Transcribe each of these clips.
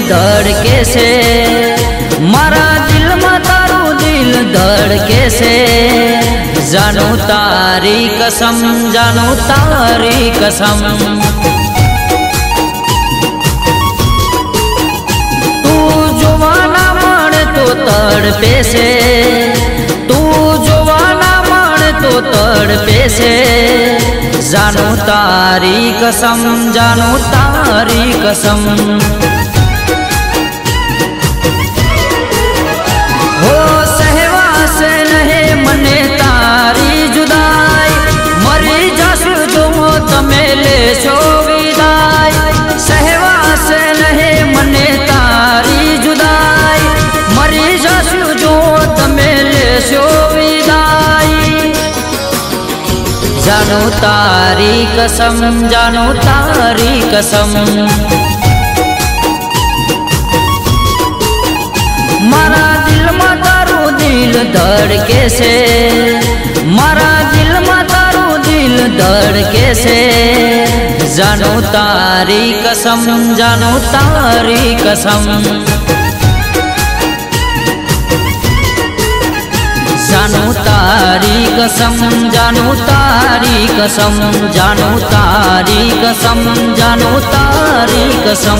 धड़के से, मारा दिल में तारू दिल धड़के से। जानू तारी कसम, जानू तारी कसम। तू जुवाना मन तो तड़पे से, तू जुवाना मन तो तड़पे से। जानू तारी कसम, जानू तारी कसम। हो सहवा से नहीं मने तारी जुदाई, मरी जसु जो तमे ले सो विदाई। सहवा से नहीं मने तारी जुदाई, मरी जसु जो तमे ले सो विदाई। जानू तारी कसम, जानू तारी कसम। मारा दिल में तारू दिल धड़के से, मारा दिल में तारू दिल धड़के से। जानू तारी कसम, जानू तारी कसम। जानू तारी कसम, जानू तारी कसम। जानू तारी कसम, जानू तारी कसम।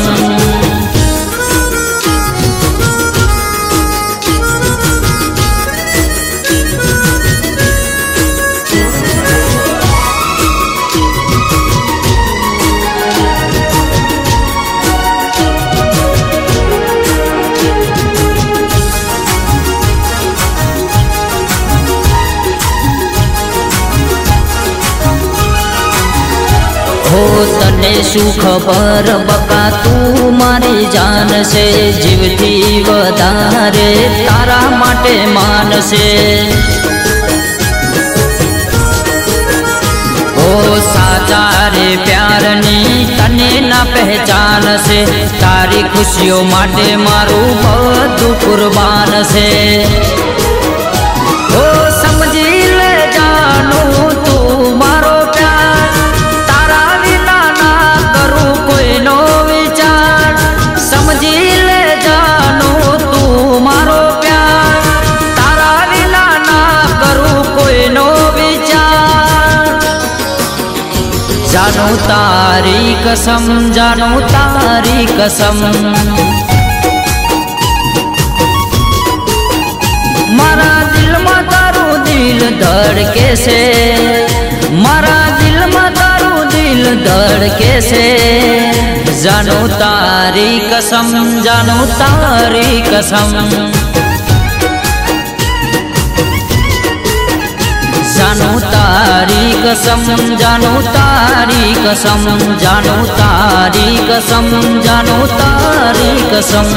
हो तने सुख पर बका तू मारी जान से, जीवती वधारे तारा माटे मान से। हो साचा रे प्यारनी तने ना पहचान से, तारी खुशियों माटे मारू बधु कुर्बान से। हो समझी ले जानू तू मारो प्यार, तारा विना ना करूँ कोई नो विचार। समझी ले जानू तू मारो प्यार, तारा विना ना करूँ कोई नो विचार। जानू तारी कसम, जानू तारी कसम। मारा दिल में तारू दिल धड़के से, मारा दिल में तारू दिल धड़के से। जानू तारी कसम, जानू तारी कसम। जानू तारी कसम, जानू तारी कसम। जानू तारी कसम, जानू तारी कसम।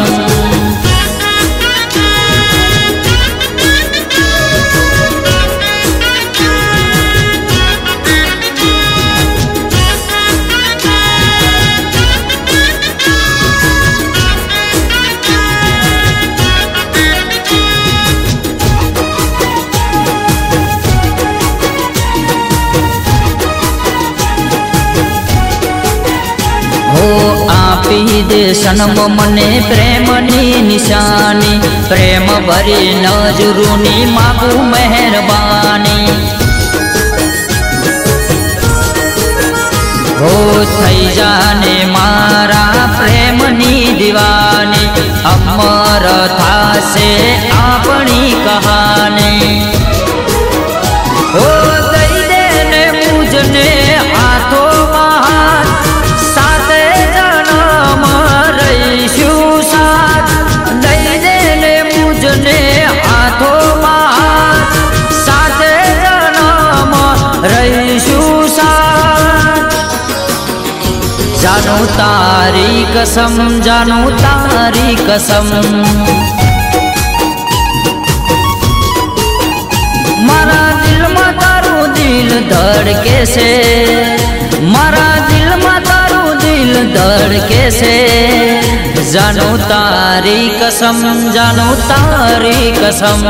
हो आपी दे सनम मने प्रेमनी निशानी, प्रेम भरी नजरूनी मागू मेहरबानी। हो थई जाने मारा प्रेमनी दीवानी, अमर थासे आपनी कहानी। हो दई देने मुझने हाथों जानू तारी कसम, जानू तारी कसम। मारा दिल में तारू दिल धड़के से, मारा दिल में तारू दिल धड़के से। जानू तारी कसम, जानू तारी कसम।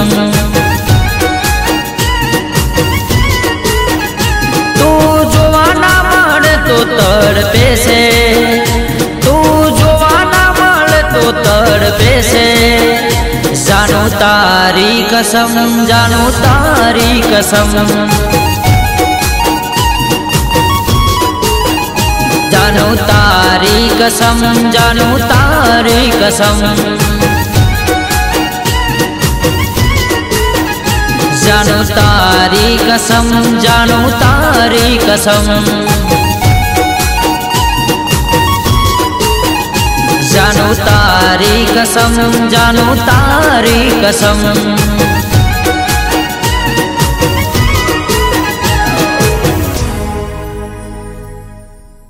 तू जुवाना मन तो तड़पे से, तू जुवाना मन तो तड़पे से। जानू तारी कसम, जानू तारी कसम, जानू तारी कसम, जानू तारी कसम, जानू तारी कसम, जानू तारी कसम, जानू तारी कसम, जानू तारी कसम।